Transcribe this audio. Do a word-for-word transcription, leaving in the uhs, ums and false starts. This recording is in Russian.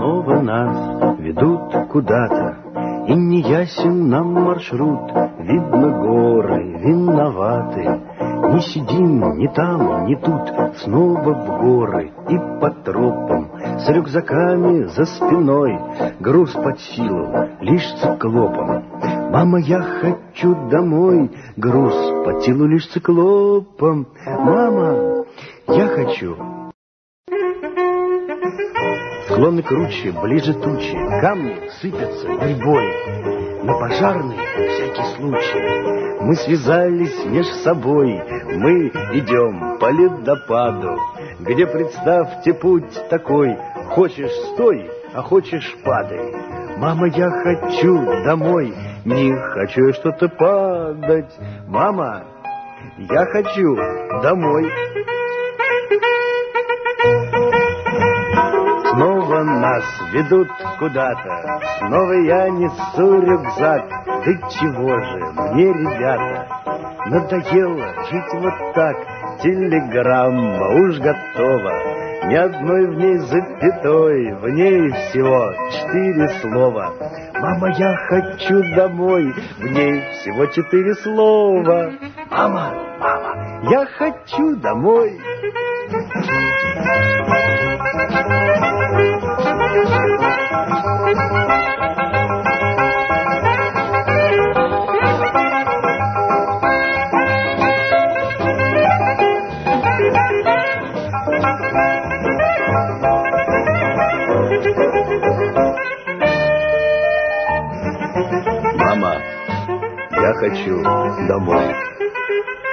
снова нас ведут куда-то, и не ясен нам маршрут. Видно, горы виноваты. Не сидим ни там, ни тут, снова в горы и по тропам, с рюкзаками за спиной. Груз под силу лишь циклопом. Мама, я хочу домой. Груз под силу лишь циклопом. Мама, я хочу. Склоны круче, ближе тучи, камни сыпятся гурьбой. На пожарный всякий случай мы связались меж собой. Мы идем по ледопаду, где, представьте, путь такой: хочешь — стой, а хочешь — падай. Мама, я хочу домой. Не хочу я что-то падать. Мама, я хочу домой. Снова нас ведут куда-то, снова я несу рюкзак. Да чего же мне, ребята, надоело жить вот так. Телеграмма уж готова, ни одной в ней запятой, в ней всего четыре слова. Мама, я хочу домой, в ней всего четыре слова. Мама, мама, я хочу домой. Мама, я хочу домой.